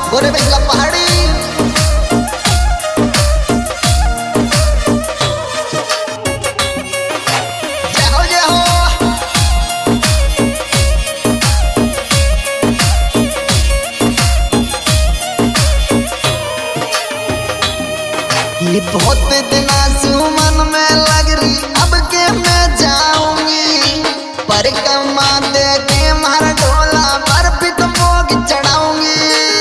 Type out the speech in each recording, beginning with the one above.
गोरे बेगला पहाड़ी ये बहुत दिन मन में लग रही अब के मैं जाऊंगी परिक्रमा दे के मारा ढोला पर पिट भोग चढ़ाऊंगी।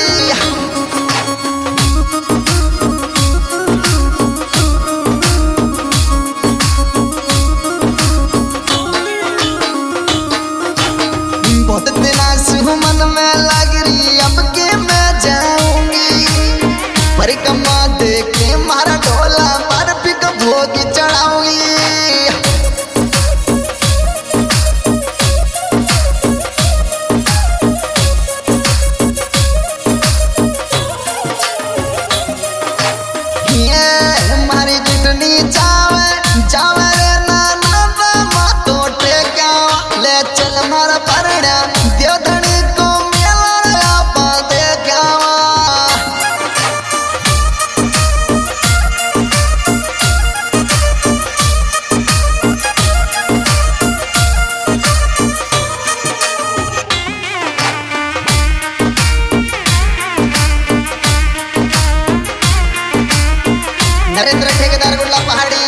बहुत दिन मन में लग रही अब के मैं जाऊंगी परिक्रमा दे के मारा ढोला पर पिक भोग चढ़ाऊंगी। ये हमारी जितनी चावे चावे रे नाना मातो टेका ले चल मारा परड़ा देवधनी को मेला पा दे गावा। नरेंद्र ठेकेदार गुल्ला पहाड़ी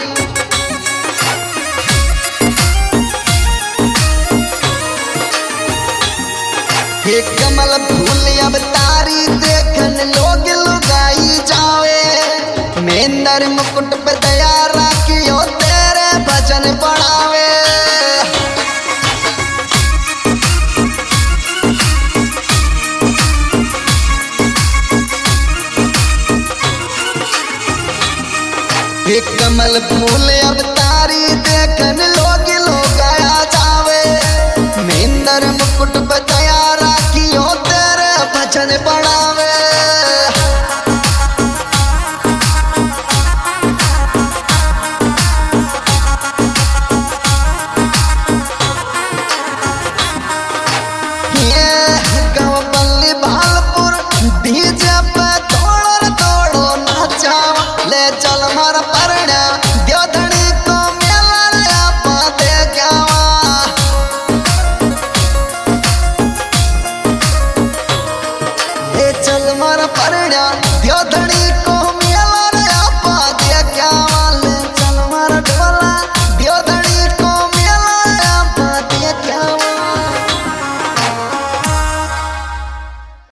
हे कमल फूल अब तारी देखन लोग लुगाई जावे मेंदर मुकुट पे दया राखियो तेरे भजन पढ़ावे। एक कमल फूल अब तारी देखन लोग आया जावे मेंदर मुकुट पे दया राखियो तेरे भजन पढ़ा।